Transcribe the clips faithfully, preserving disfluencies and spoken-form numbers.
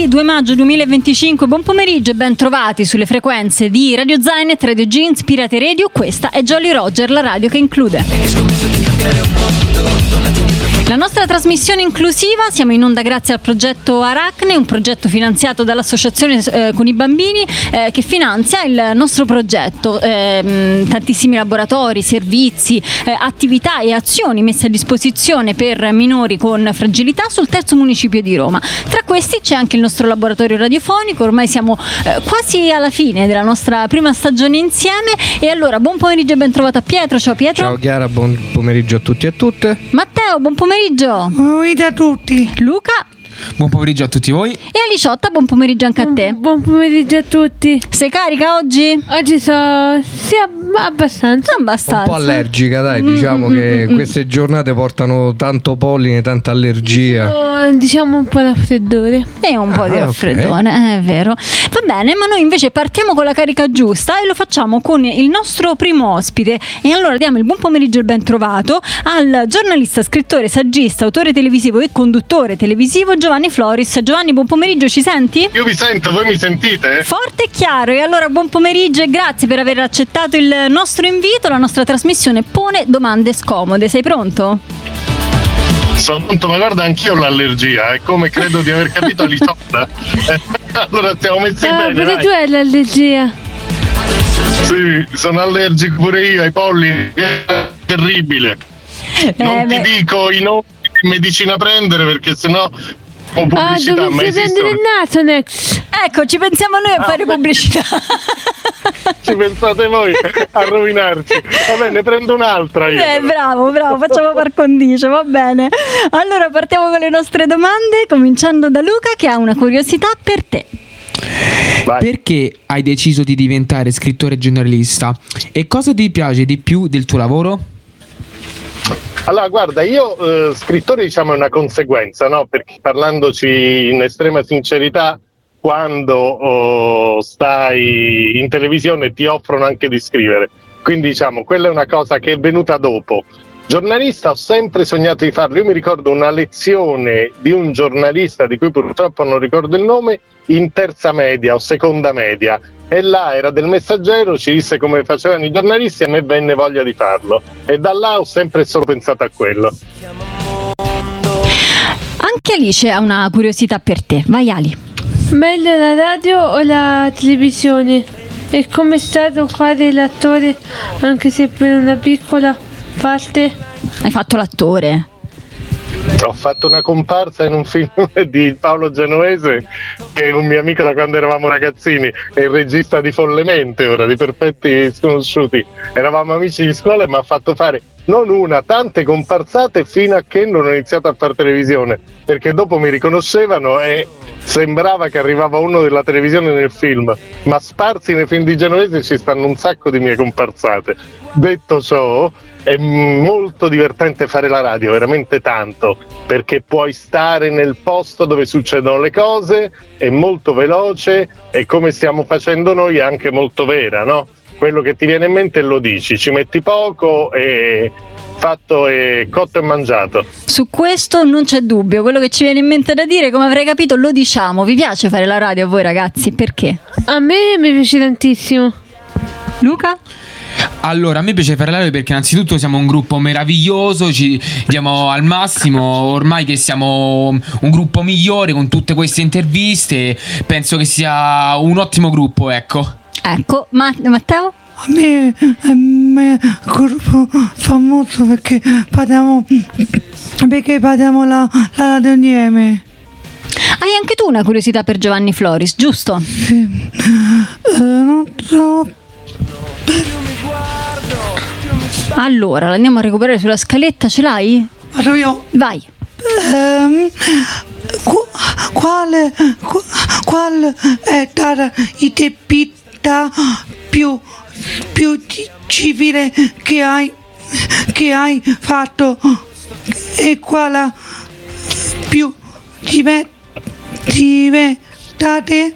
due maggio duemilaventicinque, buon pomeriggio e ben trovati sulle frequenze di Radio Zainet, Radio Jeans, Pirate Radio. Questa è Jolly Roger, la radio che include. La nostra trasmissione inclusiva, siamo in onda grazie al progetto Aracne, un progetto finanziato dall'associazione eh, con i bambini eh, che finanzia il nostro progetto. Eh, tantissimi laboratori, servizi, eh, attività e azioni messe a disposizione per minori con fragilità sul terzo municipio di Roma. Tra questi c'è anche il nostro laboratorio radiofonico, ormai siamo eh, quasi alla fine della nostra prima stagione insieme. E allora buon pomeriggio e ben trovato a Pietro. Ciao Pietro. Ciao Chiara, buon pomeriggio a tutti e a tutte. Matteo, buon pomeriggio. Buon pomeriggio a tutti. Luca. Buon pomeriggio a tutti voi. E Aliciotta, buon pomeriggio anche a te. Buon pomeriggio a tutti. Sei carica oggi? Oggi so sì, abbastanza. Abbastanza. Un po' allergica, dai, diciamo mm, che mm, queste giornate portano tanto polline, tanta allergia. Oh, diciamo un po' raffreddore. E un po' ah, di raffreddore, okay. È vero. Va bene, ma noi invece partiamo con la carica giusta e lo facciamo con il nostro primo ospite. E allora diamo il buon pomeriggio e ben trovato al giornalista, scrittore, saggista, autore televisivo e conduttore televisivo Giovanni Floris. Giovanni, buon pomeriggio, ci senti? Io vi sento, voi mi sentite? Forte e chiaro. E allora buon pomeriggio e grazie per aver accettato il nostro invito. La nostra trasmissione pone domande scomode. Sei pronto? Sono pronto, ma guarda, anch'io ho l'allergia, è come credo di aver capito Alisotta. Allora stiamo messi ah, bene. Pure dai. Tu hai l'allergia? Sì, sono allergico pure io ai pollini, è terribile. Eh, non beh. ti dico i nomi di medicina prendere perché sennò ho pubblicità. Ah, dovresti prendere il Nasonex. Ecco, ci pensiamo noi a ah, fare beh. pubblicità. Ci pensate voi a rovinarci? Va bene, prendo un'altra io. Eh, bravo, bravo, facciamo par condicio, va bene. Allora partiamo con le nostre domande, cominciando da Luca che ha una curiosità per te. Vai. Perché hai deciso di diventare scrittore giornalista? E cosa ti piace di più del tuo lavoro? Allora, guarda, io eh, scrittore diciamo è una conseguenza, no? Perché parlandoci in estrema sincerità, quando oh, stai in televisione ti offrono anche di scrivere, quindi diciamo quella è una cosa che è venuta dopo. Giornalista ho sempre sognato di farlo. Io mi ricordo una lezione di un giornalista di cui purtroppo non ricordo il nome, in terza media o seconda media, e là era del Messaggero, ci disse come facevano i giornalisti e a me venne voglia di farlo e da là ho sempre solo pensato a quello. Anche Alice ha una curiosità per te, vai Ali. Meglio la radio o la televisione? E com'è stato fare l'attore anche se per una piccola parte? Hai fatto l'attore? Ho fatto una comparsa in un film di Paolo Genovese, che è un mio amico da quando eravamo ragazzini, è il regista di Follemente, ora di Perfetti Sconosciuti. Eravamo amici di scuola e mi ha fatto fare non una, tante comparsate fino a che non ho iniziato a fare televisione, perché dopo mi riconoscevano e sembrava che arrivava uno della televisione nel film, ma sparsi nei film di Genovese ci stanno un sacco di mie comparsate. Detto ciò, è molto divertente fare la radio, veramente tanto, perché puoi stare nel posto dove succedono le cose, è molto veloce e come stiamo facendo noi è anche molto vera, no? Quello che ti viene in mente lo dici, ci metti poco e fatto e cotto e mangiato. Su questo non c'è dubbio, quello che ci viene in mente da dire, come avrei capito, lo diciamo. Vi piace fare la radio a voi ragazzi? Perché? A me mi piace tantissimo. Luca? Allora, a me piace fare la radio perché innanzitutto siamo un gruppo meraviglioso, ci diamo al massimo, ormai che siamo un gruppo migliore con tutte queste interviste, penso che sia un ottimo gruppo, ecco. Ecco, ma Matteo? A me, a me il gruppo fa molto perché parliamo perché parliamo la, la radio insieme. Hai anche tu una curiosità per Giovanni Floris, giusto? Sì. Uh, non so. Allora, la andiamo a recuperare sulla scaletta, ce l'hai? Vado io. Vai. Um, qu- quale qu- qual è stata l'attività più più ci- civile che hai che hai fatto e quale più divertente?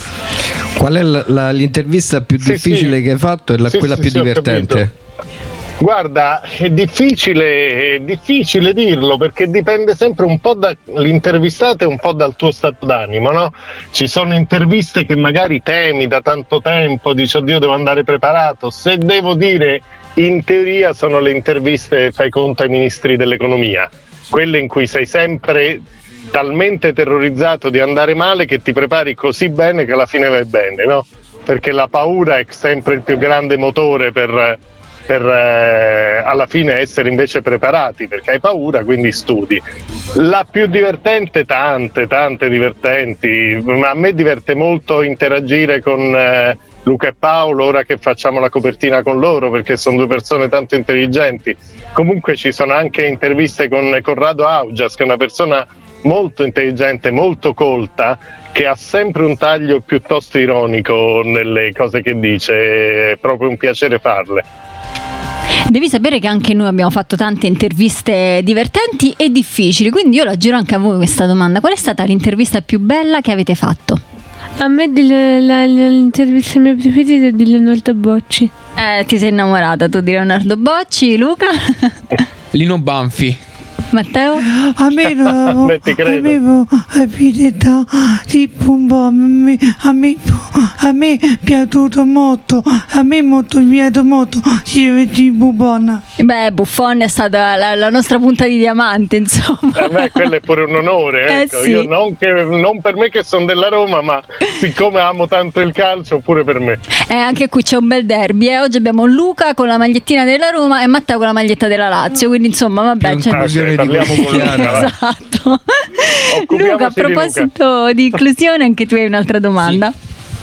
Qual è la, la, l'intervista più Sì, difficile sì. che hai fatto e la, Sì, quella sì, più sì, ho divertente? Guarda, è difficile, è difficile dirlo perché dipende sempre un po' dall'intervistato e un po' dal tuo stato d'animo, no? Ci sono interviste che magari temi da tanto tempo, dici oddio devo andare preparato. Se devo dire, in teoria sono le interviste, fai conto, ai ministri dell'economia, quelle in cui sei sempre talmente terrorizzato di andare male che ti prepari così bene che alla fine vai bene, no? Perché la paura è sempre il più grande motore per... per eh, alla fine essere invece preparati, perché hai paura, quindi studi. La più divertente, tante, tante divertenti, a me diverte molto interagire con eh, Luca e Paolo, ora che facciamo la copertina con loro, perché sono due persone tanto intelligenti. Comunque ci sono anche interviste con Corrado Augias, che è una persona molto intelligente, molto colta, che ha sempre un taglio piuttosto ironico nelle cose che dice, è proprio un piacere farle. Devi sapere che anche noi abbiamo fatto tante interviste divertenti e difficili, quindi io la giro anche a voi questa domanda: qual è stata l'intervista più bella che avete fatto? A me delle, la, l'intervista mia preferita è di Leonardo Bocci. Eh, ti sei innamorata tu di Leonardo Bocci, Luca? Lino Banfi. Matteo? A me non avevo abilità tipo un po', a me, a me, a me è piaciuto molto, a me è molto piaciuto molto, si vede buffona. Beh, Buffon è stata la, la nostra punta di diamante, insomma. A me quello è pure un onore, ecco. Eh sì. Io non, che, non per me che sono della Roma, ma siccome amo tanto il calcio, pure per me. Eh, anche qui c'è un bel derby, eh. Oggi abbiamo Luca con la magliettina della Roma e Matteo con la maglietta della Lazio, quindi insomma vabbè, c'è... Parliamo con Luca. Esatto. Luca, a proposito di, di inclusione, anche tu hai un'altra domanda.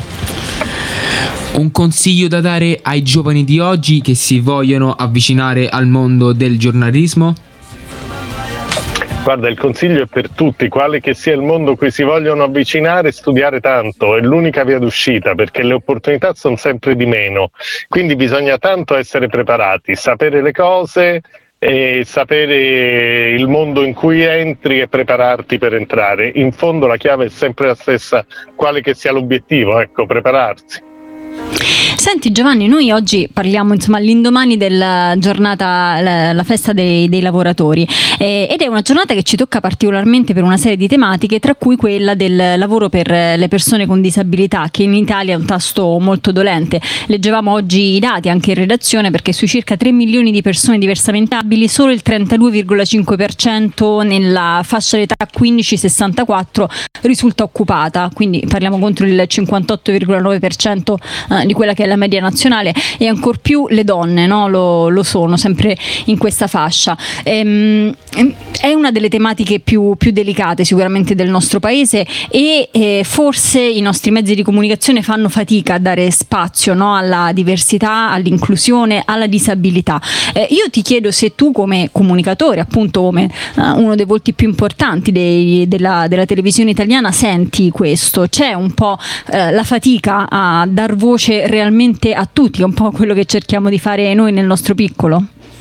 Sì. Un consiglio da dare ai giovani di oggi che si vogliono avvicinare al mondo del giornalismo? Guarda, il consiglio è per tutti, quale che sia il mondo cui si vogliono avvicinare, studiare tanto, è l'unica via d'uscita, perché le opportunità sono sempre di meno, quindi bisogna tanto essere preparati, sapere le cose e sapere il mondo in cui entri e prepararti per entrare. In fondo la chiave è sempre la stessa, quale che sia l'obiettivo, ecco, prepararsi. Senti Giovanni, noi oggi parliamo insomma all'indomani della giornata, la, la festa dei, dei lavoratori, eh, ed è una giornata che ci tocca particolarmente per una serie di tematiche, tra cui quella del lavoro per le persone con disabilità, che in Italia è un tasto molto dolente. Leggevamo oggi i dati anche in redazione, perché sui circa tre milioni di persone diversamente abili solo il trentadue virgola cinque per cento nella fascia d'età quindici sessantaquattro risulta occupata, quindi parliamo contro il cinquantotto virgola nove per cento eh, di quella che è la media nazionale, e ancor più le donne, no? lo, lo sono sempre in questa fascia. Ehm, è una delle tematiche più, più delicate sicuramente del nostro paese, e eh, forse i nostri mezzi di comunicazione fanno fatica a dare spazio, no? alla diversità, all'inclusione, alla disabilità. Eh, io ti chiedo se tu, come comunicatore, appunto come uh, uno dei volti più importanti dei, della, della televisione italiana, senti questo. C'è un po' eh, la fatica a dar voce realmente a tutti, è un po' quello che cerchiamo di fare noi nel nostro piccolo?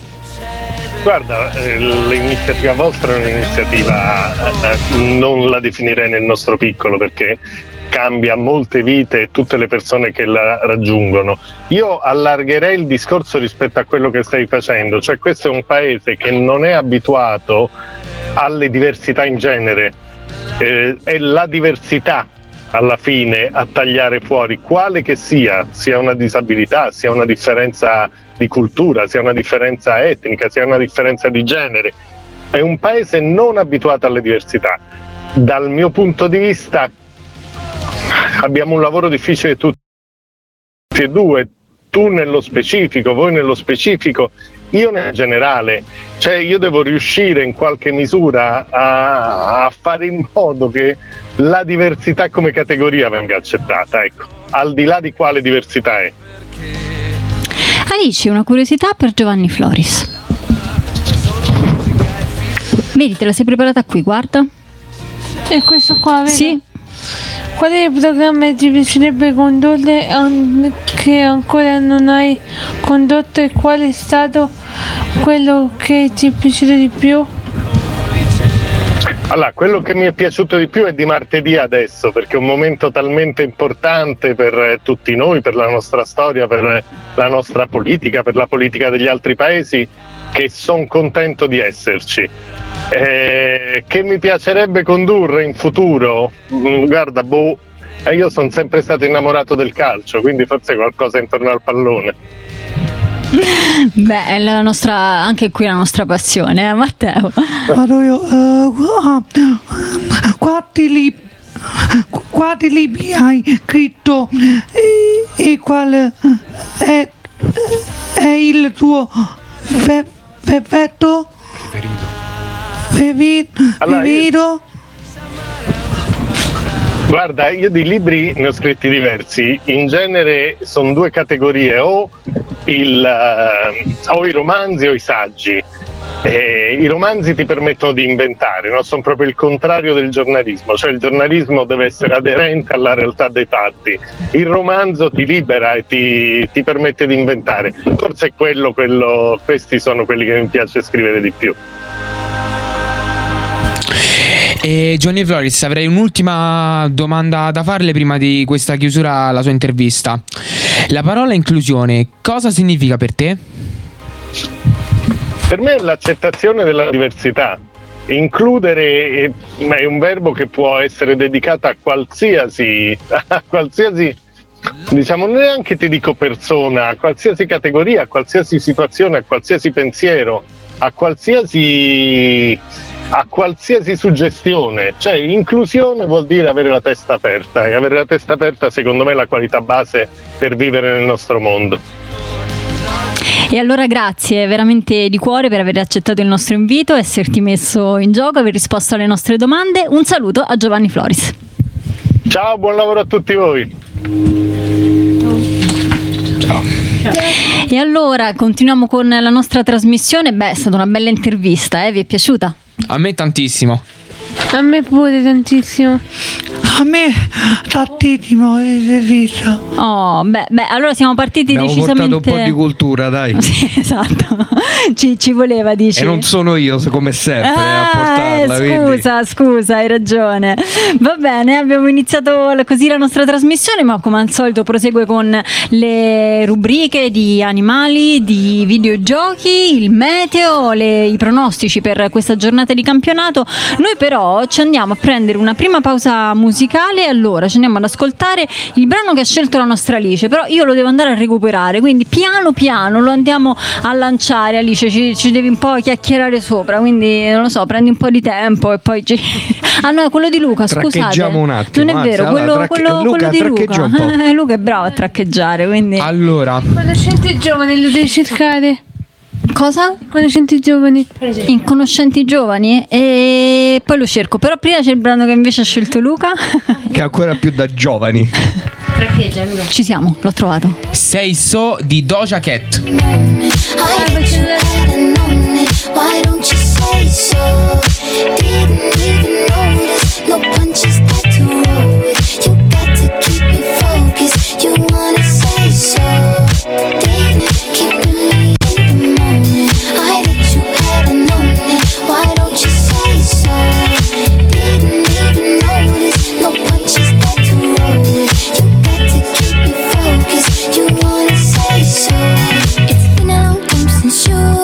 Guarda, eh, l'iniziativa vostra è un'iniziativa, eh, non la definirei nel nostro piccolo, perché cambia molte vite e tutte le persone che la raggiungono. Io allargherei il discorso rispetto a quello che stai facendo, cioè questo è un paese che non è abituato alle diversità in genere, eh, è la diversità alla fine a tagliare fuori, quale che sia, sia una disabilità, sia una differenza di cultura, sia una differenza etnica, sia una differenza di genere. È un paese non abituato alle diversità. Dal mio punto di vista abbiamo un lavoro difficile tutti e due, tu nello specifico, voi nello specifico, io nel generale, cioè io devo riuscire in qualche misura a, a fare in modo che la diversità come categoria venga accettata, ecco, al di là di quale diversità è. Alice, una curiosità per Giovanni Floris. Vedi, te la sei preparata qui, guarda. E questo qua, vedi? Sì. Qual è il programma che ti piacerebbe condurre che ancora non hai condotto, e qual è stato quello che ti è piaciuto di più? Allora, quello che mi è piaciuto di più è di martedì adesso, perché è un momento talmente importante per tutti noi, per la nostra storia, per la nostra politica, per la politica degli altri paesi, che sono contento di esserci. Eh, che mi piacerebbe condurre in futuro? Guarda, boh, io sono sempre stato innamorato del calcio, quindi forse qualcosa intorno al pallone. Beh, è la nostra, anche qui la nostra passione, eh, Matteo. Vado io. Uh, quanti libri quanti libri hai scritto e, e qual è, è il tuo fe, perfetto preferito? Allora, io... Guarda, io di libri ne ho scritti diversi, in genere sono due categorie, o, il, uh, o i romanzi o i saggi. Eh, I romanzi ti permettono di inventare, no? Sono proprio il contrario del giornalismo, cioè il giornalismo deve essere aderente alla realtà dei fatti, il romanzo ti libera e ti, ti permette di inventare, forse è quello, quello, questi sono quelli che mi piace scrivere di più. E Johnny Floris, avrei un'ultima domanda da farle prima di questa chiusura alla sua intervista. La parola inclusione, cosa significa per te? Per me è l'accettazione della diversità. Includere è un verbo che può essere dedicato a qualsiasi, a qualsiasi, diciamo, neanche ti dico persona, a qualsiasi categoria, a qualsiasi situazione, a qualsiasi pensiero, a qualsiasi, a qualsiasi suggestione. Cioè, inclusione vuol dire avere la testa aperta, e avere la testa aperta secondo me è la qualità base per vivere nel nostro mondo. E allora grazie veramente di cuore per aver accettato il nostro invito, esserti messo in gioco, aver risposto alle nostre domande. Un saluto a Giovanni Floris. Ciao, buon lavoro a tutti voi. Ciao. E allora continuiamo con la nostra trasmissione. Beh, è stata una bella intervista, eh? Vi è piaciuta? A me tantissimo. A me pure tantissimo. A me tantissimo intervista. Oh, beh, beh, allora siamo partiti Abbiamo decisamente. portato un po' di cultura, dai. Sì, esatto. Ci, ci voleva, dici. E non sono io, come sempre, Ah, a portarla. eh, quindi. scusa, scusa, hai ragione. Va bene, abbiamo iniziato la- così la nostra trasmissione, ma come al solito prosegue con le rubriche di animali, di videogiochi, il meteo, le- i pronostici per questa giornata di campionato. Noi però ci andiamo a prendere una prima pausa musicale, allora ci andiamo ad ascoltare il brano che ha scelto la nostra Alice, però io lo devo andare a recuperare, quindi piano piano lo andiamo a lanciare. Alice, ci, ci devi un po' chiacchierare sopra, quindi non lo so, prendi un po' di tempo e poi ci... ah no, è quello di Luca, scusate, Traccheggiamo un attimo, non è anzi, vero, allora, quello, tracche- quello, Luca, quello di traccheggia Luca. un po'. Luca è bravo a traccheggiare, quindi Allora, Conoscenti giovani lo devi cercare. cosa? Conoscenti giovani. Inconoscenti giovani, e poi lo cerco, però prima c'è il brano che invece ha scelto Luca. Che è ancora più da giovani. Ci siamo, l'ho trovato. Say So di Doja Cat. Why don't you say so? Didn't even notice. No punches that to roll with. You got to keep me focused. You wanna say so? Didn't keep me late in the morning. I bet you hadn't known it. Why don't you say so? Didn't even notice. No punches that to roll with. You got to keep me focused. You wanna say so? It's been a long time since you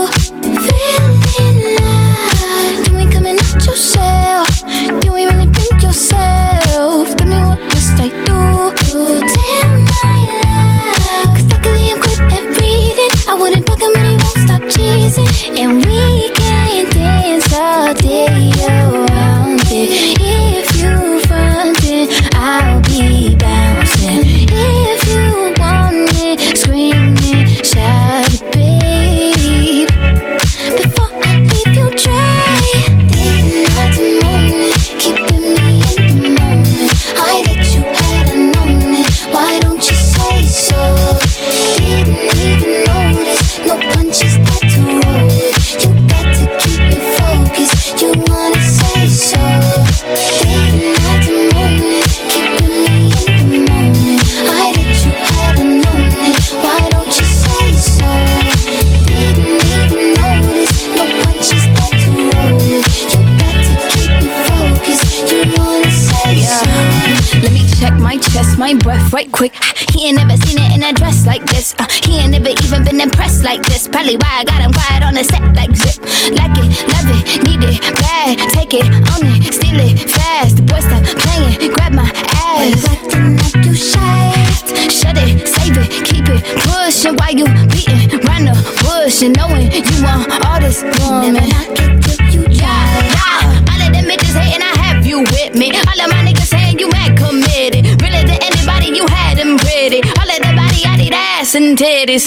right quick. He ain't never seen it in a dress like this. Uh, he ain't never even been impressed like this. Probably why I got him quiet on the set like zip. Like it, love it, need it, bad. Take it, own it, steal it, fast. The boy stop playing, grab my ass. Acting like you shy. Shut it, save it, keep it, pushing while you beating round the bush and knowing you want all this woman. Never knock it till you try. Yeah. All of them bitches hating, I have you with me. All of my niggas saying you mad committed. Really to anybody you had them pretty. All of the body, I need ass and titties.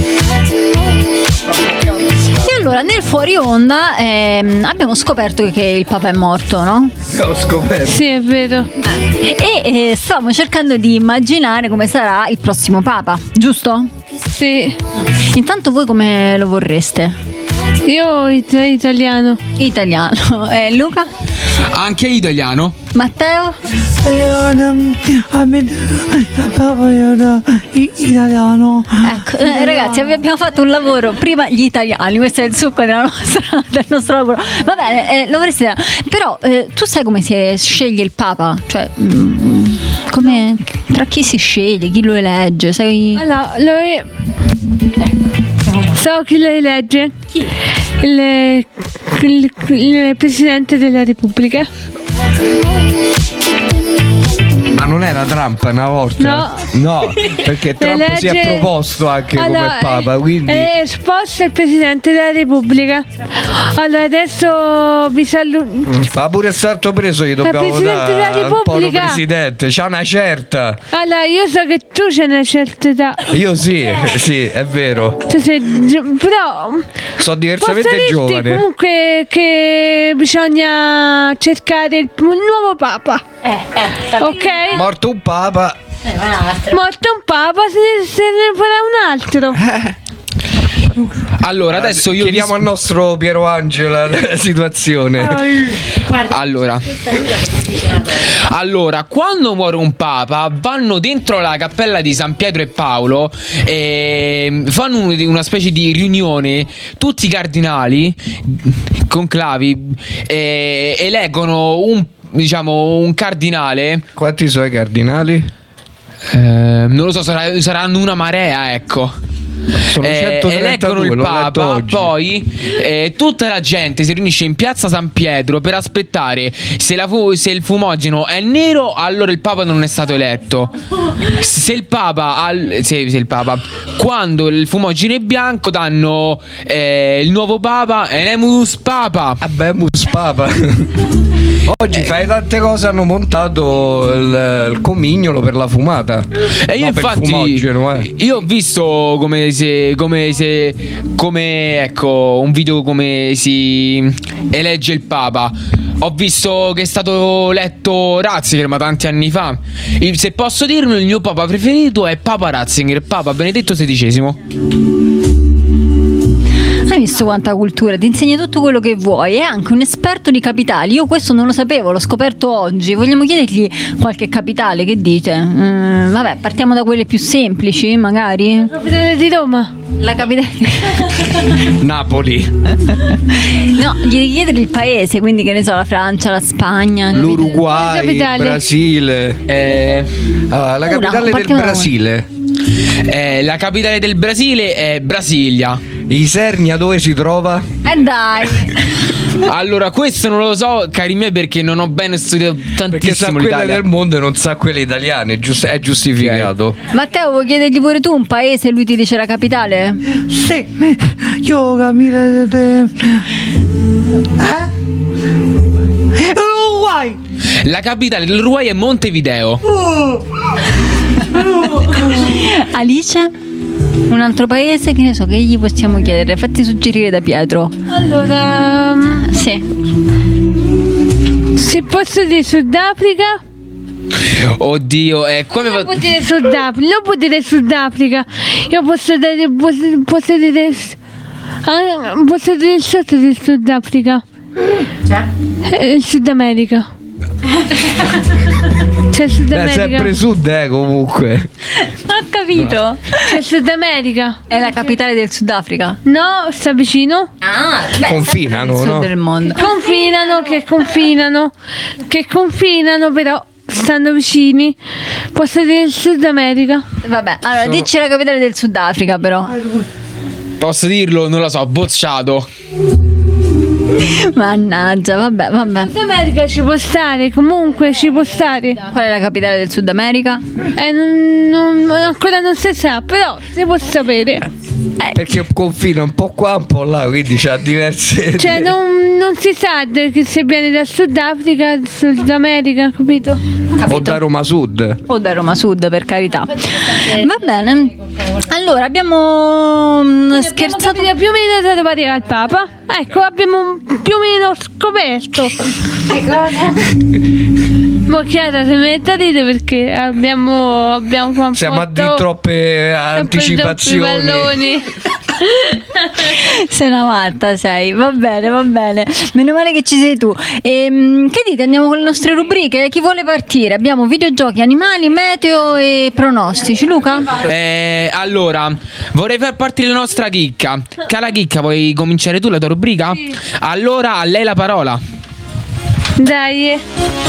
E allora nel fuori onda ehm, abbiamo scoperto che il Papa è morto, no? Ho scoperto. Sì, è vero. E eh, stavamo cercando di immaginare come sarà il prossimo Papa, giusto? Sì. Intanto voi come lo vorreste? Io it- italiano. Italiano. Eh, Luca? Anche italiano. Matteo? A me papà era italiano. Ecco, eh, ragazzi, vi abbiamo fatto un lavoro prima gli italiani, questo è il succo della nostra, del nostro lavoro. Va bene, eh, lo vorreste, però eh, tu sai come si sceglie il Papa? Cioè, mm, come, tra chi si sceglie, chi lo elegge? Sai? Allora, lo è... So chi lo elegge? Chi? Il, il, il Presidente della Repubblica. Ma non era Trump una volta? No. No, perché Trump Elegge- si è proposto anche Allora, come Papa, quindi... È esposto il Presidente della Repubblica. Allora adesso vi saluto. Ma pure è stato preso, gli dobbiamo Presidente della dare un po' di Repubblica. presidente, c'ha una certa. Allora io so che tu c'hai una certa età. Io sì, sì, è vero. Tu sei gio- però Sono posso diversamente dirti giovane. comunque che bisogna cercare il, un nuovo Papa. Ok? Morto un Papa. Morto un Papa, se, se ne farà un altro. Allora, adesso io Chiediamo al nostro Piero Angela la situazione. Allora, allora, quando muore un papa, vanno dentro la cappella di San Pietro e Paolo e fanno un- una specie di riunione. Tutti i cardinali, conclavi, e eleggono un, diciamo, un cardinale. Quanti sono i cardinali? Eh, non lo so, sarà- saranno una marea, ecco. Sono Eh, centotrentadue, eleggono il l'ho letto Papa, oggi. poi eh, tutta la gente si riunisce in piazza San Pietro per aspettare. Se, la fu- se il fumogeno è nero, allora il Papa non è stato eletto. Se il Papa, al- se, se il Papa quando il fumogeno è bianco, danno eh, il nuovo Papa, Enemus Papa. Abemus Papa. Oggi fai tante cose, hanno montato il, il comignolo per la fumata. E io No, per il infatti fumogeno, eh. io ho visto come se come se come ecco un video come si elegge il Papa. Ho visto che è stato eletto Ratzinger, ma tanti anni fa. Il- se posso dirlo, il mio Papa preferito è Papa Ratzinger, Papa Benedetto sedicesimo. Hai visto quanta cultura? Ti insegna tutto quello che vuoi. È anche un esperto di capitali. Io questo non lo sapevo, l'ho scoperto oggi. Vogliamo chiedergli qualche capitale, che dite? Mm, vabbè, partiamo da quelle più semplici, magari. Capitale di Roma. La capitale. Napoli, No, gli devi chiedere il paese, quindi che ne so, la Francia, la Spagna. l'Uruguay, il Capitale. Brasile. Eh, Ah, la Una, capitale del partiamo da una. Brasile. eh, la capitale del Brasile è Brasilia. Isernia dove si trova? Eh dai. Allora, questo non lo so, cari miei, perché non ho ben studiato Perché sa tantissimo quelle l'Italia. del mondo e non sa quelle italiane, è, giust- è giustificato. Matteo, vuoi chiedergli pure tu un paese e lui ti dice la capitale? Sì, io capire te. Eh? Uruguay! La capitale dell'Uruguay è Montevideo. Alice? Un altro paese? Che ne so, che gli possiamo chiedere? Fatti suggerire da Pietro. Allora, um, Sì. se posso dire Sudafrica, Oddio, eh, come non va- può dire Sudafrica, non può dire Sudafrica. Io posso dire, posso, posso dire, ah, posso dire il sotto del Sudafrica. Eh, Il Sud America. C'è Sud È America. sempre sud, eh, comunque. Non ho capito. C'è Sud America. È la capitale del Sudafrica. No, sta vicino. Ah, Confinano, il sud no? del mondo. Confinano, che confinano, che confinano, però stanno vicini. Posso dire il Sud America. Vabbè, allora Sono- dici la capitale del Sudafrica però. Posso dirlo? Non lo so, bocciato. Mannaggia, vabbè, vabbè. Sud America ci può stare, comunque ci può stare. Qual è la capitale del Sud America? Eh, non, non- ancora non si sa, però si può sapere. Perché confina un po' qua, un po' là, quindi c'ha diverse. Cioè non, non si sa de- che se viene dal Sudafrica, dal Sud America, capito? O da Roma Sud. O da Roma Sud, per carità. Va bene. Allora, abbiamo mm, scherzato. Abbiamo più o meno dato parere al Papa. Ecco, abbiamo più o meno scoperto. Ma Chiara, se mette a ridere perché abbiamo abbiamo Siamo a di troppe anticipazioni. palloni. Sei una matta, sei. Va bene, va bene. Meno male che ci sei tu. Ehm, che dite? Andiamo con le nostre rubriche? Chi vuole partire? Abbiamo videogiochi, animali, meteo e pronostici. Luca? Eh, allora, vorrei far partire la nostra chicca. Cara chicca, vuoi cominciare tu la tua rubrica? Allora, a lei la parola. Dai.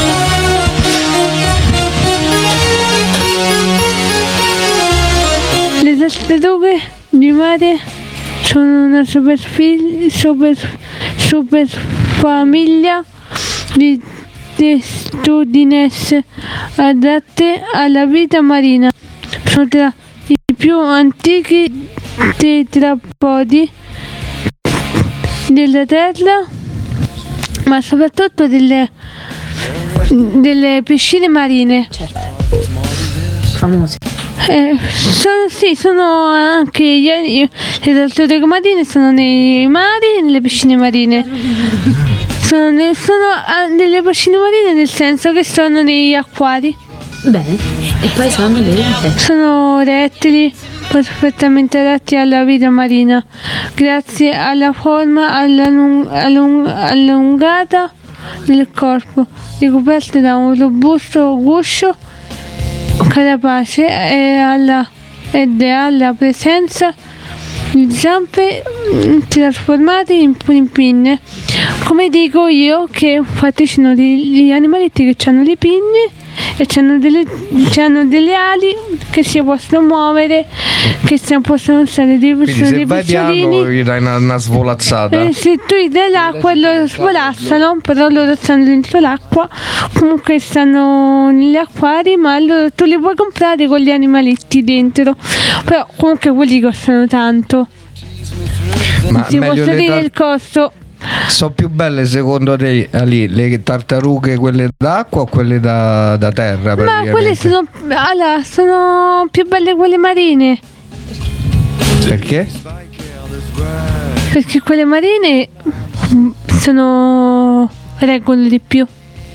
Le tartarughe di mare sono una super, super, super famiglia di testudines adatte alla vita marina. Sono tra i più antichi tetrapodi della Terra, ma soprattutto delle, delle piscine marine. Famosi. Eh, sono, sì, sono anche gli, le tartarughe marine sono nei mari e nelle piscine marine. Sono, ne- sono ah, nelle piscine marine nel senso che sono negli acquari. Bene, e poi sono le Sono rettili perfettamente adatti alla vita marina, grazie alla forma allung- allung- allungata del corpo, ricoperte da un robusto guscio carapace e alla, ed è alla presenza di zampe mm, trasformate in, in pinne. Come dico io, che infatti ci sono degli animaletti che hanno le pinne e hanno delle, c'hanno delle ali che si possono muovere, che si possono stare dei, Quindi sono se dei vai piano pesciolini. gli dai una, una svolazzata. Eh, se tu gli dai l'acqua e loro svolazzano, però loro stanno dentro l'acqua, comunque stanno negli acquari, ma loro tu li puoi comprare con gli animaletti dentro, però comunque quelli costano tanto. Ma Ti meglio posso le dire tar- il costo? sono più belle secondo te Ali, le tartarughe quelle d'acqua o quelle da, da terra? Ma quelle praticamente? sono, allora, sono più belle quelle marine, Perché? perché quelle marine mm, sono reggono di più.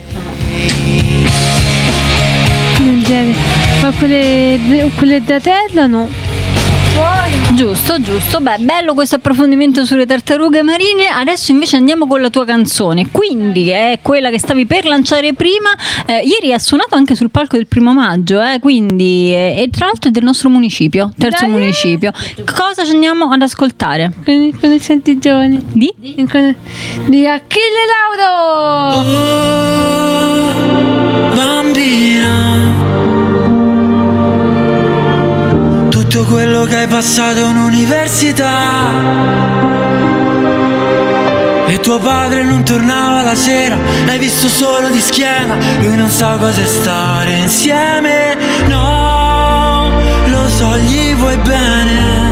In genere. Ma quelle, quelle da terra no. Giusto, giusto. Beh, bello questo approfondimento sulle tartarughe marine. Adesso invece andiamo con la tua canzone. Quindi è quella che stavi per lanciare prima. Eh, ieri ha suonato anche sul palco del primo maggio, eh, quindi eh, e tra l'altro è del nostro municipio, terzo Dai. municipio. Cosa ci andiamo ad ascoltare? Con, con i senti giovani. Di? Con, di Achille Lauro! Bambina, tutto quello che hai passato è un'università e tuo padre non tornava la sera, l'hai visto solo di schiena, lui non sa cosa è stare insieme, no, lo so, gli vuoi bene.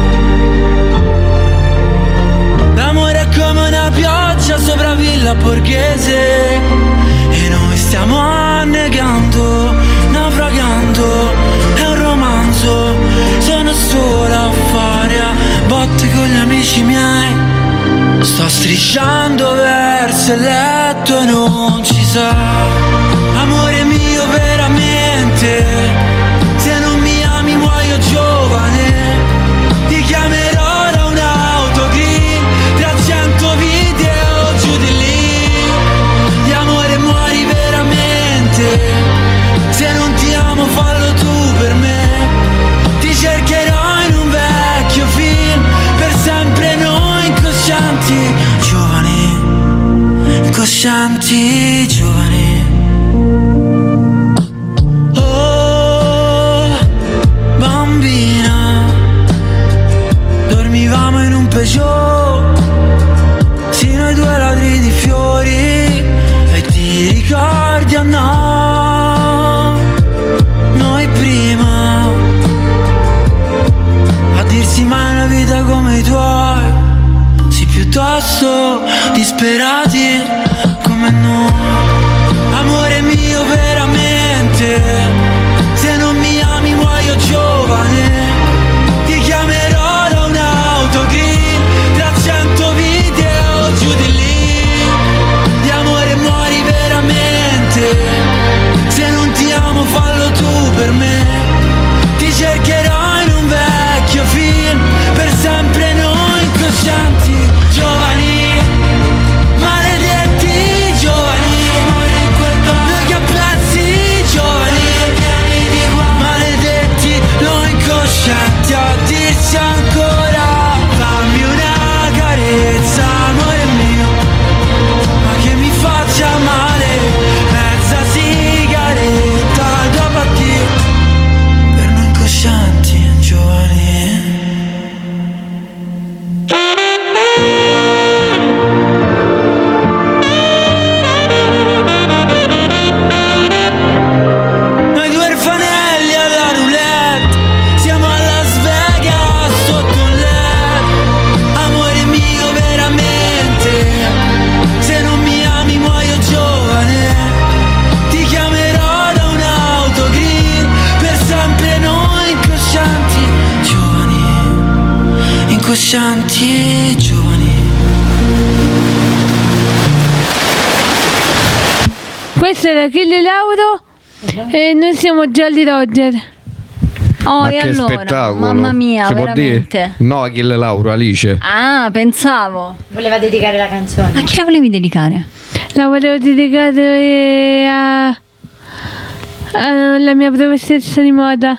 L'amore è come una pioggia sopra Villa Borghese e noi stiamo annegando, naufragando, è un romanzo, sono sola a fare a botte con gli amici miei, sto strisciando verso il letto e non ci sa, amore mio veramente, se non mi ami muoio giovane, ti chiamerò da un'autogrill, tra cento video giù di lì, di amore muori veramente, se non ti amo fallo tu per me, ti cercherò in un vecchio film, per sempre noi incoscianti, giovani, incoscianti, giovani. posto, disperati come noi. Amore mio veramente, se non mi ami muoio giovane. Ti chiamerò da un'autogrill, tra cento video giù di lì. Di amore muori veramente, se non ti amo fallo tu per me. Ti cercherò in un vecchio film, per sempre noi incoscienti, giovani, maledetti giovani, noi che pezzi giovani, maledetti noi incoscienti, a dirsi ancora, fammi una carezza, amore mio, ma che mi faccia male, mezza sigaretta dopo addio, per noi incoscienti giovani. Noi due orfanelli alla roulette, siamo a Las Vegas sotto un led. Amore mio veramente, se non mi ami muoio giovane. Ti chiamerò da un'autogrill, per sempre noi incoscienti giovani, incoscienti giovani. Questo era Achille Lauro e noi siamo Jolly Roger. Oh, Ma e che allora? spettacolo. Mamma mia, Si può veramente. dire? No, Achille Lauro, Alice. Ah, pensavo. Voleva dedicare la canzone. A chi la volevi dedicare? La volevo dedicare a, alla mia professoressa di moda,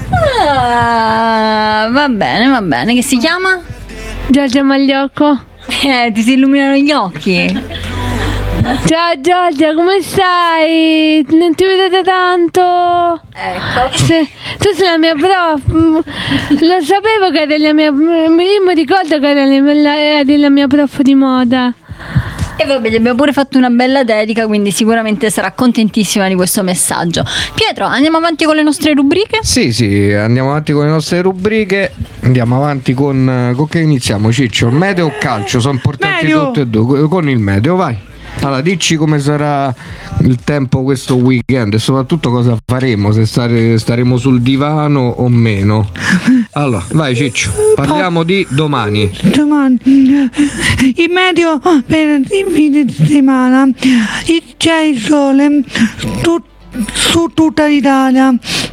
Ah, va bene, va bene. Che si chiama? Giorgia Magliocco. Eh, ti si illuminano gli occhi. Ciao Giorgia, come stai? Non ti vedo da tanto. Ecco. Se- tu sei la mia prof. Mm, Lo sapevo che eri la mia. Io mi ricordo che eri la, eri la mia prof di moda. E vabbè, gli abbiamo pure fatto una bella dedica, quindi sicuramente sarà contentissima di questo messaggio. Pietro, andiamo avanti con le nostre rubriche? Sì, sì, andiamo avanti con le nostre rubriche. Andiamo avanti con. Con che iniziamo, Ciccio? Meteo o calcio? Sono importanti Meteo. tutte e due. Con il meteo, vai. Allora, dici come sarà il tempo questo weekend e soprattutto cosa faremo, se stare, staremo sul divano o meno. Allora, vai Ciccio, parliamo di domani. Domani il meteo per il fine settimana, il- c'è il sole tu- su tutta l'Italia,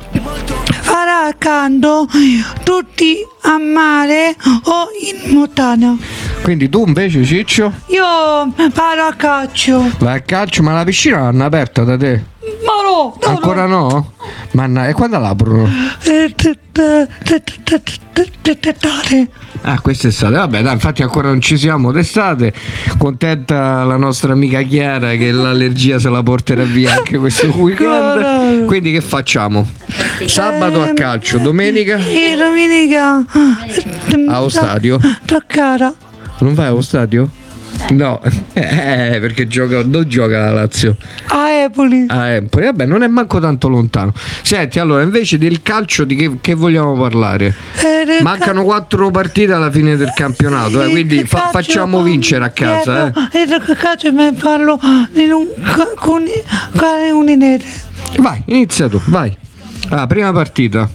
farà caldo tutti a mare o in montagna. Quindi tu invece Ciccio Io vado a calcio. vai a calcio, ma la piscina l'hanno aperta da te? Ma no, no, Ancora no? Manna, e quando l'aprono? Eh, te- te- te- te- te- te- te- te- Ah, quest'estate, vabbè dai, infatti ancora non ci siamo d'estate. Contenta la nostra amica Chiara che l'allergia se la porterà via anche questo weekend. Quindi che facciamo? Sabato a calcio, domenica E domenica allo stadio. Toccata. Non vai allo stadio? No, eh, perché gioca, non gioca la Lazio A Empoli. a Empoli. Vabbè, non è manco tanto lontano. Senti, allora, invece del calcio di che, che vogliamo parlare? Eh, del Mancano quattro partite alla fine del campionato, eh, Sì, quindi che fa- calcio- facciamo vincere a casa. Eh. E del calcio mi parlo in un ca- con con un'inete. Vai, inizia tu, vai. Ah, prima partita.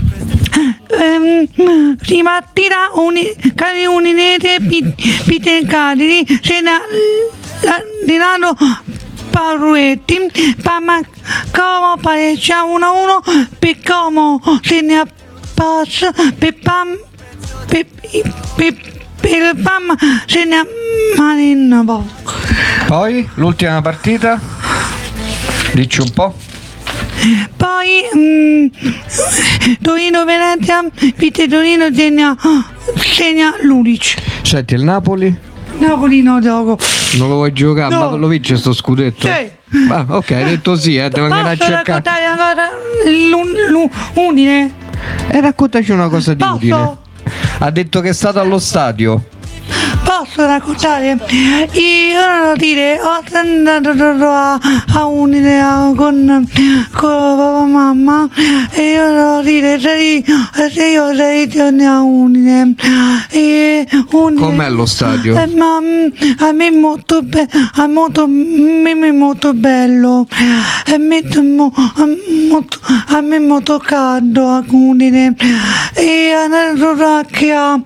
Ehm, prima tira un cani un'inete Peter Cadiri se ne Dinano Parruetti Pama come pareggia uno a uno per come se ne passa per Pam per per per Pam se ne Marina. Poi l'ultima partita. Dici un po'. Poi mm, Torino Venezia, Vite Torino segna, segna Lulic. Senti, il Napoli Napoli no gioco. non lo vuoi giocare, No. ma lo vince sto scudetto? Sì. Ah, ok, hai detto sì, eh, devo andare a Posso cercare. raccontare ancora l'un- l'u- Udine? E raccontaci una cosa di Posso? Udine. Ha detto che è stato allo stadio. Posso? posso raccontare? Io non lo dire, ho andato a, a un'idea con, con papà e mamma e io non lo dire, se io sei a un'idea. E un'idea. Com'è lo stadio? Eh, ma a me è molto bello, a, molto, a me è molto bello, a me, mo, a, molto, a me è molto caldo a Udine e andrò anche a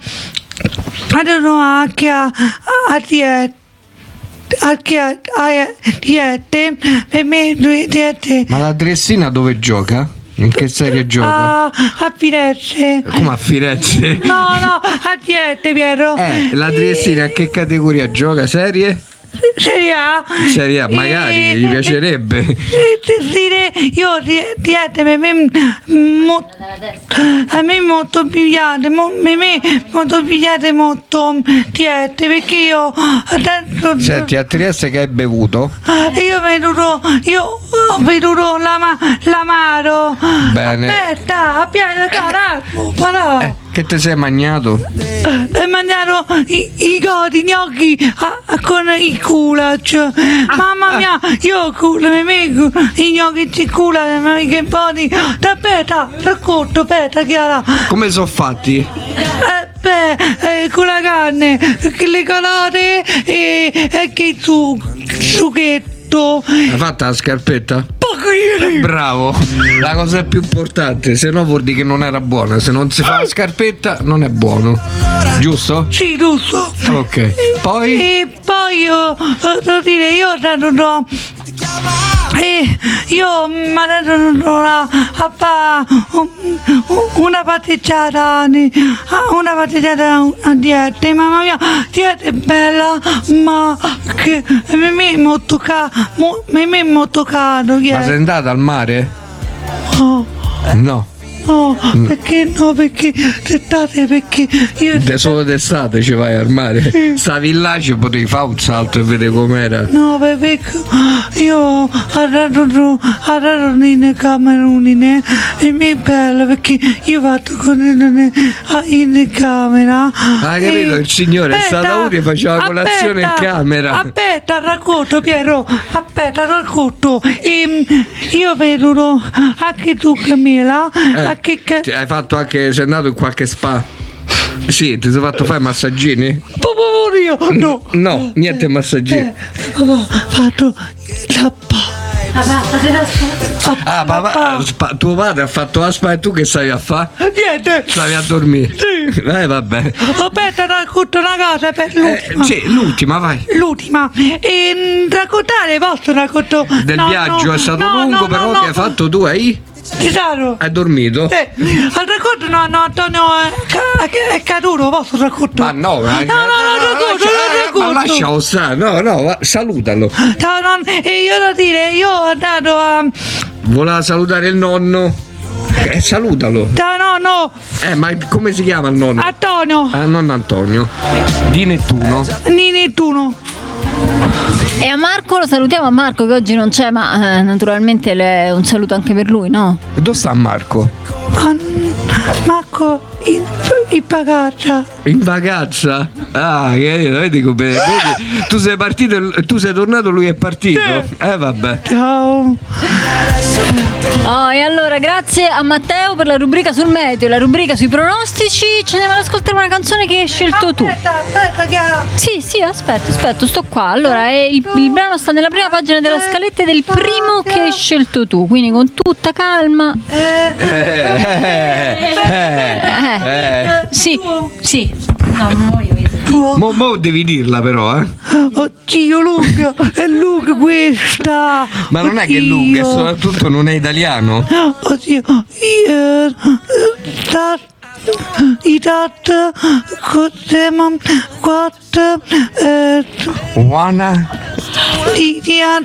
andrò anche a a dieta anche a, a diete per me due diete. Ma la Dressina dove gioca? In che serie gioca? A, a Firenze. Come a Firenze? No, no, a diete, Piero. Eh, la Dressina a che categoria gioca? Serie? Serie A. Serie A, magari, Eh, gli piacerebbe. eh, sì, io diete per me mo- a me molto pigliate, mo- a me molto pigliate molto diete perché io adesso Senti, a Trieste che hai bevuto? io vedo io ho veduto l'ama, l'amaro. Bene. Aspetta, abbiamo carajo, però. Eh, che te sei magnato? Ho mangiato i, i godi, gnocchi a- a- con i culac. Mamma mia, io culo, mi metto i gnocchi di culac, ma che poi. Aspetta, racconto, aspetta, Chiara. Come sono fatti? Eh, beh, eh, con la carne, che le calate e, e che il su, succhetto. Hai fatta la scarpetta? Bravo, la cosa più importante, se no vuol dire che non era buona, se non si fa la scarpetta non è buono, giusto? Sì, giusto. Ok, poi? E poi io, eh, devo dire, io ho dato no. E io mi ha dato una, a fa una passeggiata, una passeggiata a dieta, mamma mia, dieta è bella, ma che mi è molto caro, mi è molto caro. Ma sei andata al mare? Oh. No. No, perché no? Perché d'estate, perché io. De solo d'estate ci vai al mare. Stavi là, ci potevi fare un salto e vedere com'era. No, perché io ho dato a dato in camerone e mi è bello perché io ho fatto con in, in camera. Ah, capito? Il signore è stato uno e faceva la colazione in camera. Aspetta, racconto, Piero. Aspetta, racconto. E, io vedo anche tu, Camilla. Eh. Che che... Hai fatto anche, sei andato in qualche spa? Sì, ti sei fatto fare massagini? Io no. No, niente massagini. Eh, ho fatto la Ah, papà, spa, tuo padre ha fatto la spa e tu che stavi a fare? Niente. Stavi a dormire? Sì. Eh, vabbè. Aspetta, racconto una cosa per l'ultima. Eh, sì, l'ultima, vai. L'ultima. E raccontare, posso raccontare? Del no, viaggio no, è stato no, lungo, no, però no, che hai fatto tu, hai? Tesoro. Hai dormito? Eh, al racconto no, no, Antonio è, è caduto, posso raccontare? Ma no, no, no, no, racconto, lascia, ma lascialo stare, no, no, va, salutalo. No, no, e io devo dire, io ho andato a. Voleva salutare il nonno. Eh, salutalo. No, no, no. Eh, ma come si chiama il nonno? Antonio. Ah, nonno Antonio. Di Nettuno. Di Nettuno. E a Marco lo salutiamo, a Marco che oggi non c'è, ma eh, naturalmente le, un saluto anche per lui, no? E dove sta Marco? Ma, Marco in, in vacanza. In vacanza? Ah, che vedi come vedi? Tu sei partito, tu sei tornato, lui è partito. Eh vabbè. Ciao. Oh, e allora grazie a Matteo per la rubrica sul meteo, la rubrica sui pronostici. Ce ne andiamo ad ascoltare una canzone che hai scelto tu. Aspetta, aspetta, Chiara. Sì, sì, aspetta, aspetta, sto qua. Allora, è il, il brano sta nella prima pagina della scaletta del primo che hai scelto tu, quindi con tutta calma. Eh, eh, eh, eh. Sì, sì. No, non voglio vedere. Mo, mo devi dirla però, eh. Oddio, lunga, è lunga questa. Ma non è che è lunga, e soprattutto non è italiano. Oddio, io tat, i tat, cos'ema, quattro, eh, Wanna, i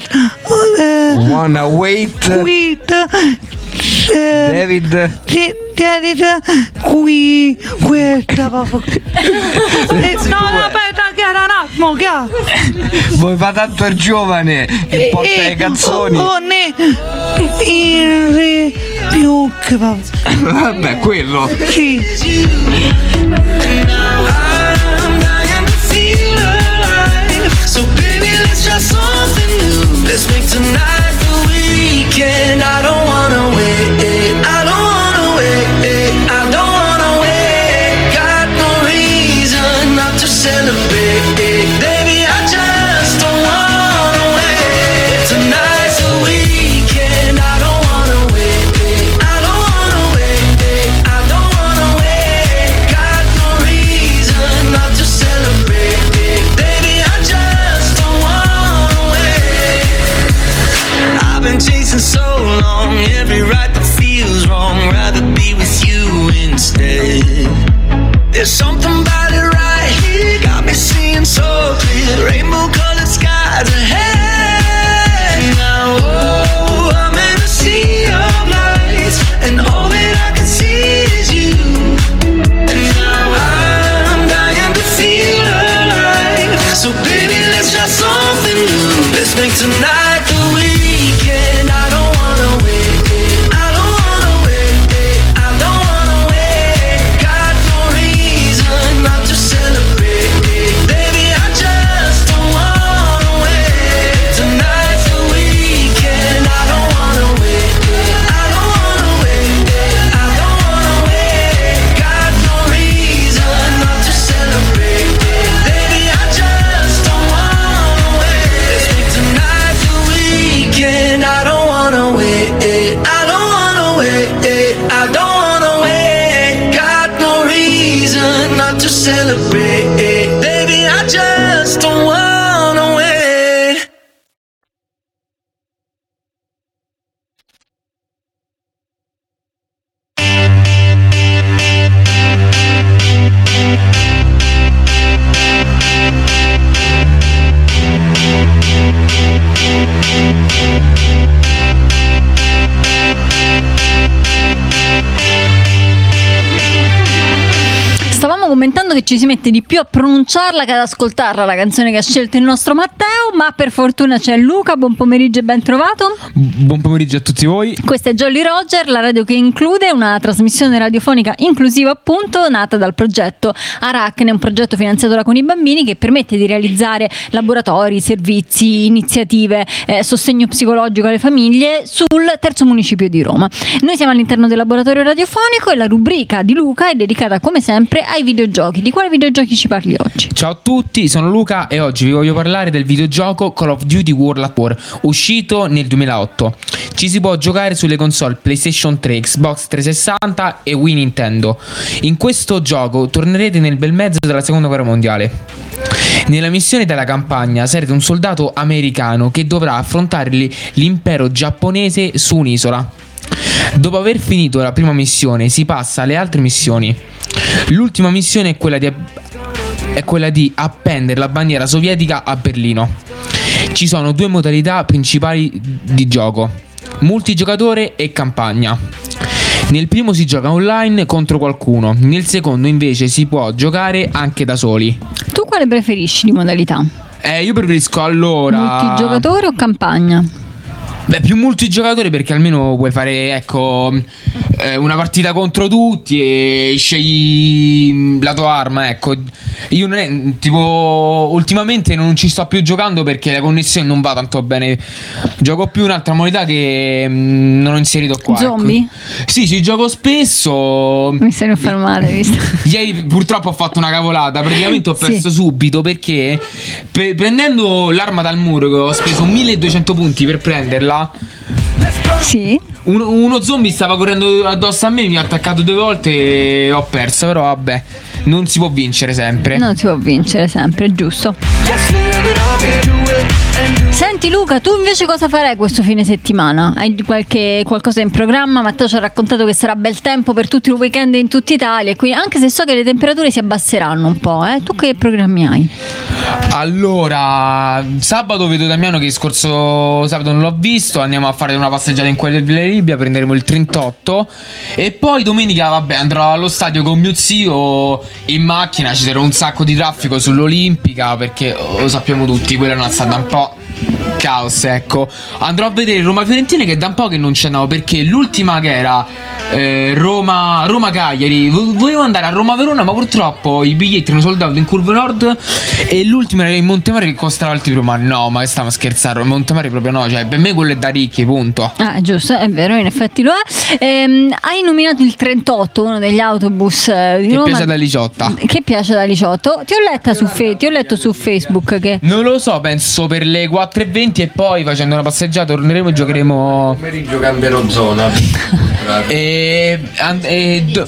eh, wanna wait, wait, eh, David, David, qui, questa, proprio. Eh, no, no, aspetta, Chiara, un attimo, Chiara. voi fa tanto il giovane che porta le canzoni. Oh, ne, il re più che va. Vabbè, quello. Sì. che ci si mette di più a pronunciarla che ad ascoltarla, la canzone che ha scelto il nostro Matteo, ma per fortuna c'è Luca. Buon pomeriggio e ben trovato. Buon pomeriggio a tutti voi. Questa è Jolly Roger, la radio che include, una trasmissione radiofonica inclusiva appunto, nata dal progetto Arachne, un progetto finanziato da Con i Bambini che permette di realizzare laboratori, servizi, iniziative, eh, sostegno psicologico alle famiglie sul terzo municipio di Roma. Noi siamo all'interno del laboratorio radiofonico e la rubrica di Luca è dedicata come sempre ai videogiochi. Di quali videogiochi ci parli oggi? Ciao a tutti, sono Luca e oggi vi voglio parlare del videogioco Call of Duty World at War, uscito nel duemilaotto. Ci si può giocare sulle console PlayStation tre, Xbox trecentosessanta e Wii Nintendo. In questo gioco tornerete nel bel mezzo della seconda guerra mondiale. Nella missione della campagna sarete un soldato americano che dovrà affrontare l'impero giapponese su un'isola. Dopo aver finito la prima missione si passa alle altre missioni. L'ultima missione è quella di, è quella di appendere la bandiera sovietica a Berlino. Ci sono due modalità principali di gioco: multigiocatore e campagna. Nel primo si gioca online contro qualcuno, nel secondo invece si può giocare anche da soli. Tu quale preferisci di modalità? Eh, io preferisco allora multigiocatore o campagna? Beh, più multigiocatore perché almeno puoi fare, ecco, eh, una partita contro tutti e scegli la tua arma, ecco. Io non è, tipo, ultimamente non ci sto più giocando perché la connessione non va tanto bene. Gioco più un'altra modalità che mh, non ho inserito qua. Zombie? Ecco. Sì, ci gioco spesso. Mi stai a far male, visto? Ieri purtroppo ho fatto una cavolata. Praticamente ho perso sì. subito perché pe- prendendo l'arma dal muro, che ho speso milleduecento punti per prenderla. Sì. Uno, uno zombie stava correndo addosso a me, mi ha attaccato due volte e ho perso. Però vabbè, non si può vincere sempre. Non si può vincere sempre, giusto. Senti Luca, tu invece cosa farai questo fine settimana? Hai qualche, qualcosa in programma? Matteo ci ha raccontato che sarà bel tempo per tutto il weekend in tutta Italia, quindi, anche se so che le temperature si abbasseranno un po', eh? Tu che programmi hai? Allora, sabato vedo Damiano, che scorso sabato non l'ho visto. Andiamo a fare una passeggiata in quelle delle Libia, prenderemo il trentotto. E poi domenica, vabbè, andrò allo stadio con mio zio in macchina. Ci sarà un sacco di traffico sull'Olimpica perché lo sappiamo tutti, quella è una stata un po' caos, ecco. Andrò a vedere Roma-Fiorentina, che da un po' che non ci andavo, perché l'ultima che era eh, Roma Roma-Cagliari volevo andare a Roma-Verona, ma purtroppo i biglietti erano sold out in Curva Nord e l'ultima era in Montemare che costava altri più. Ma no, ma che stiamo a scherzare, Montemare proprio no, cioè per me quello è da ricchi, punto. Ah, giusto, è vero, in effetti lo è. Ehm, hai nominato il trentotto, uno degli autobus eh, di che Roma. piace da Liciotta. Che piace da Licciotto. Ti ho letta su fe- ti ho letto su Facebook che non lo so, penso per le quattro e venti e poi facendo una passeggiata torneremo e giocheremo. Pomeriggio cambierò zona. e, e do...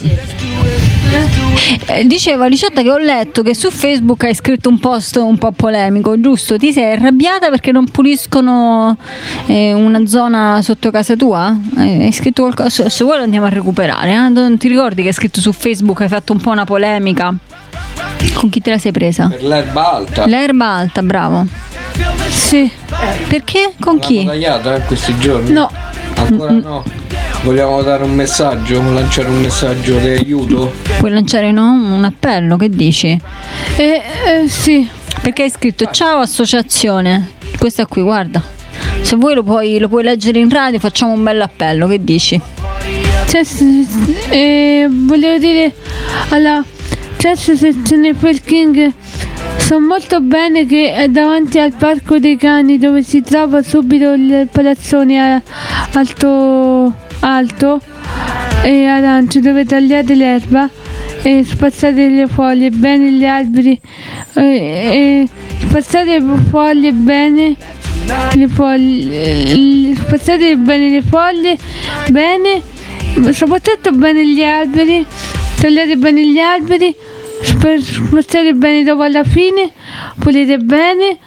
eh, diceva Liciotta che ho letto che su Facebook hai scritto un post un po' polemico, giusto? Ti sei arrabbiata perché non puliscono eh, una zona sotto casa tua? Eh, hai scritto qualcosa? Se vuoi lo andiamo a recuperare, eh? Non ti ricordi che hai scritto su Facebook, hai fatto un po' una polemica? Con chi te la sei presa? Per l'erba alta. L'erba alta, bravo. Sì. Perché? Con chi? L'hanno tagliata in questi giorni? No. Ancora no. Vogliamo dare un messaggio, lanciare un messaggio di aiuto? Puoi lanciare, no? Un appello, che dici? Eh, eh, sì. Perché hai scritto ciao associazione. Questa qui, guarda. Se vuoi lo puoi, lo puoi leggere in radio, facciamo un bel appello, che dici? Cioè, eh, volevo dire alla Chess sezione Perking, so molto bene che è davanti al Parco dei Cani, dove si trova subito il palazzone alto alto e arancio, dove tagliate l'erba e spazzate le foglie bene, gli alberi e, e spazzate le foglie bene, le foglie spazzate bene le foglie bene, soprattutto bene gli alberi, tagliate bene gli alberi, spazzate bene dopo, alla fine pulite bene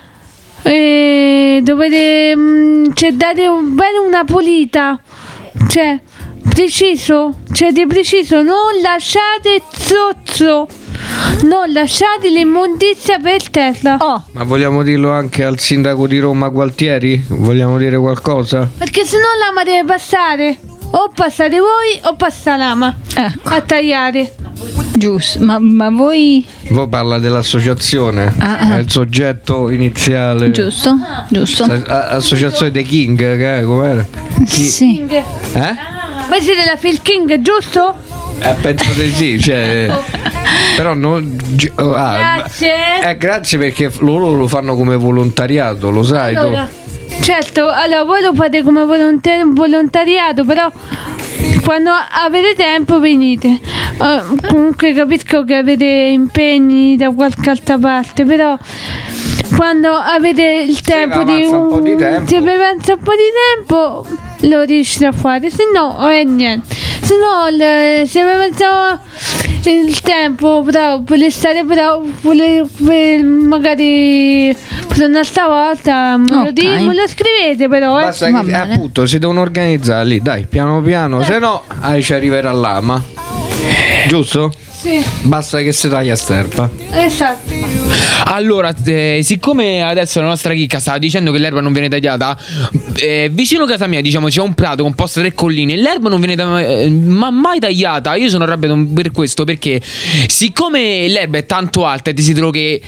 e dovete mh, cioè date un, bene una pulita, cioè preciso, cioè di preciso, non lasciate zozzo, non lasciate l'immondizia per terra. Oh, Ma vogliamo dirlo anche al sindaco di Roma Gualtieri? Vogliamo dire qualcosa? Perché se no l'ama deve passare, o passate voi o passa l'ama ecco. a tagliare. Giusto, ma, ma voi... Voi parla dell'associazione, Ah, ah. è il soggetto iniziale. Giusto, giusto. A- Associazione dei King, che è, com'era? Sì. Eh? Voi siete la Phil King, giusto? Eh, penso di sì, cioè, però non, gi- oh, ah, Grazie. eh, grazie perché loro lo fanno come volontariato, lo sai Allora, tu? certo, allora voi lo fate come volonte- volontariato, però quando avete tempo venite. Eh, comunque capisco che avete impegni da qualche altra parte, però quando avete il tempo di, avanza un po' di tempo. se vi avanza un po' di tempo lo riuscite a fare, se no è niente. Se no il- se vi avanza il tempo però volete stare però vole- ve- magari per un'altra volta me lo, Ok. di- me lo scrivete però eh. Basta va che bene. appunto si devono organizzare lì, dai, piano piano, se no ah, ci arriverà l'ama. Giusto? Sì, Basta che si taglia sterpa. esatto. Allora, eh, siccome adesso la nostra chicca stava dicendo che l'erba non viene tagliata, eh, vicino a casa mia, diciamo, c'è un prato composto da tre colline. L'erba non viene da- eh, ma mai tagliata. Io sono arrabbiato per questo, perché siccome l'erba è tanto alta e desidero che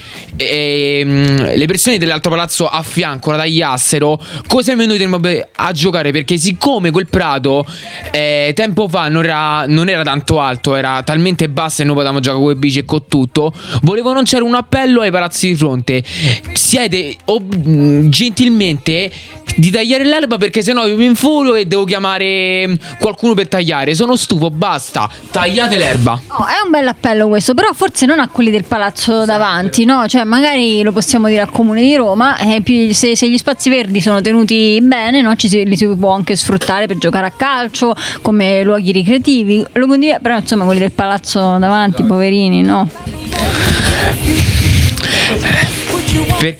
ehm, le persone dell'altro palazzo a fianco la tagliassero, cosa noi dovremmo a giocare? Perché siccome quel prato eh, tempo fa non era, non era tanto alto, era talmente basso e noi potevamo giocare con le bici e con tutto, volevo lanciare un appello ai palazzi di fronte: siete ob- mh, gentilmente di tagliare l'erba, perché sennò io mi infurio e devo chiamare mh, qualcuno per tagliare. Sono stufo, basta, tagliate l'erba. Oh, è un bel appello questo, però forse non a quelli del palazzo davanti, no? Cioè magari lo possiamo dire al Comune di Roma, eh, più- se, se gli spazi verdi sono tenuti bene, no? Ci si, li si può anche sfruttare per giocare a calcio, come luoghi ricreativi, lo condivido, però insomma quelli del palazzo davanti, poverini, no? Per-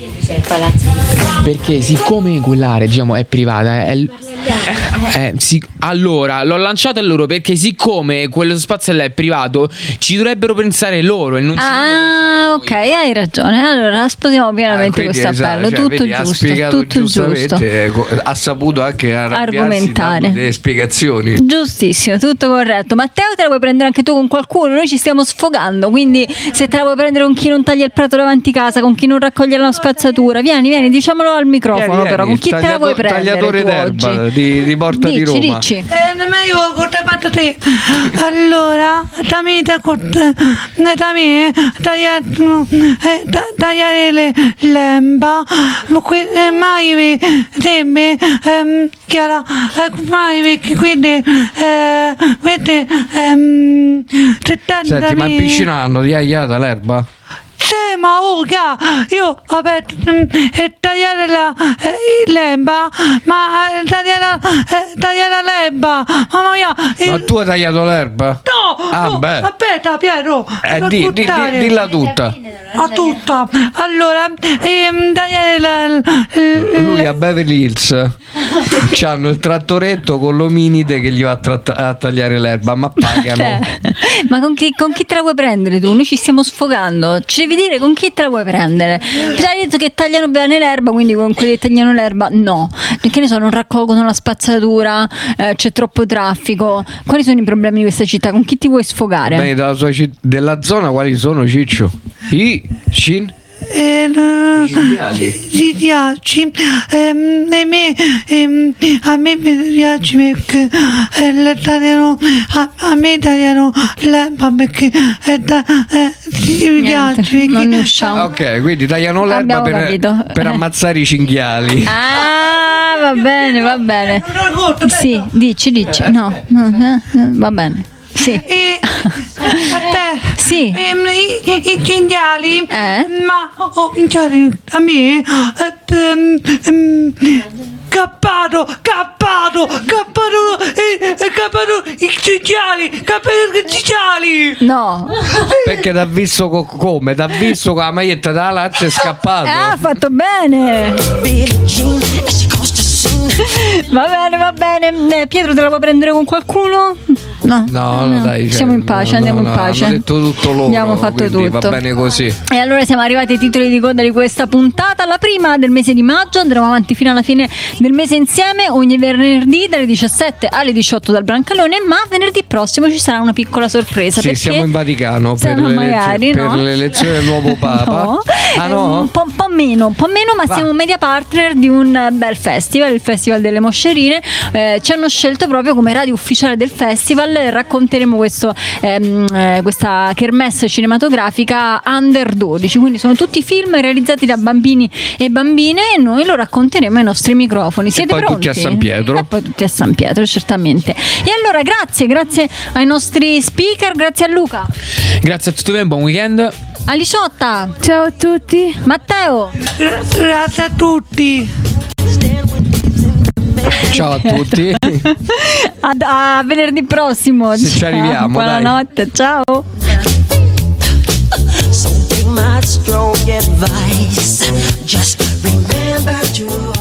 Perché siccome quell'area, diciamo, è privata, è l- eh, sì, allora l'ho lanciato a loro perché siccome quello spazio là è privato, ci dovrebbero pensare loro e non Ah, ok, hai ragione. Allora sposiamo pienamente Ah, quindi, questo esatto, appello. cioè, Tutto vedi, ha giusto, spiegato tutto giustamente, giusto. eh, co- ha saputo anche arrabbiarsi Argomentare. dando delle spiegazioni. Giustissimo, tutto corretto. Matteo, te la puoi prendere anche tu con qualcuno? Noi ci stiamo sfogando, quindi se te la vuoi prendere con chi non taglia il prato davanti casa, con chi non raccoglie la spazzatura, vieni, vieni, diciamolo al microfono. Vieni, Però vieni, con chi te la vuoi tagliato- prendere tagliatore tu d'erba oggi? di, di Porta di Dici, Roma. dici. Eh, ma io cosa hai fatto te? Allora, dammi da dammi tagliare eh, ta- tagliare le lemba, ma qui eh, mai vi temme ehm, Chiara, eh, mai vi quindi eh, vedi ehm Senti, ma in piscina hanno tagliata l'erba? sì, ma oh, ca- io vabbè mm, e tagliare la eh, l'emba, ma eh, tagliare la eh, tagliare la lemba, mamma mia, il- Ma tu hai tagliato l'erba? no, Ah, no, beh. aspetta Piero, Eh, devo di, di, di, buttare. dilla tutta. a tutta, allora ehm, tagliare la, l- Lui a Beverly Hills c'hanno il trattoretto con l'ominide che gli va a, tratta- a tagliare l'erba, ma pagano. Eh, ma con chi, con chi te la vuoi prendere tu? Noi ci stiamo sfogando. Ci devi dire con chi te la vuoi prendere. Ti hai detto che tagliano bene l'erba, quindi con quelli che tagliano l'erba no. Perché ne so, non raccolgono la spazzatura, eh, c'è troppo traffico. Quali sono i problemi di questa città? Con chi ti vuoi sfogare? Bene, dalla sua citt- della zona quali sono, Ciccio? I Cin? Eh, no, si piace ehm, e me, ehm, a me mi piace perché eh, le tagliano a, a me tagliano l'erba perché eh, da, eh, si mi piace perché non ne usciamo. Ok, quindi tagliano l'erba Abbiamo per, capito. per ammazzare i cinghiali. Ah, va bene, va bene. Sì, dici, dici. No, no, eh, eh, va bene. Sì. E a te, Sì. ehm, i, i, i cinghiali, Eh? ma oh, oh, cinghiali, a me, eh, ehm, ehm, cappato, cappato, cappato, eh, eh, cappato i cinghiali, cappato i cinghiali. No. Perché t'ha visto co- come? T'ha visto con la maglietta della Lazio e è scappato. Ah, ha fatto bene. Va bene, va bene. Eh, Pietro, te la puoi prendere con qualcuno? No, No, no, dai. siamo in pace, no, andiamo no, in no, pace. hanno detto tutto loro. Abbiamo fatto quindi tutto. Va bene così. E allora siamo arrivati ai titoli di coda di questa puntata, la prima del mese di maggio, andremo avanti fino alla fine del mese insieme, ogni venerdì dalle diciassette alle diciotto dal Brancalone, ma venerdì prossimo ci sarà una piccola sorpresa. Sì, perché siamo in Vaticano per, Siamo l'elezio- magari, per no? l'elezione del nuovo Papa. No, Ah è no? Un, po', un po' meno, un po' meno, ma Va. siamo media partner di un bel festival, il Festival delle Moscerine. Eh, ci hanno scelto proprio come radio ufficiale del festival. Racconteremo questo, ehm, eh, questa kermesse cinematografica under dodici, quindi sono tutti film realizzati da bambini e bambine e noi lo racconteremo ai nostri microfoni. Siete poi pronti? tutti a San Pietro. E poi tutti a San Pietro, certamente. E allora grazie, grazie ai nostri speaker, grazie a Luca, Grazie a tutti voi, buon weekend. a Lisciotta, Ciao a tutti. Matteo, Grazie a tutti. Ciao a tutti. a, a venerdì prossimo. Se ci Ciao, arriviamo, dai. buonanotte, ciao. So take my strong advice. Just remember to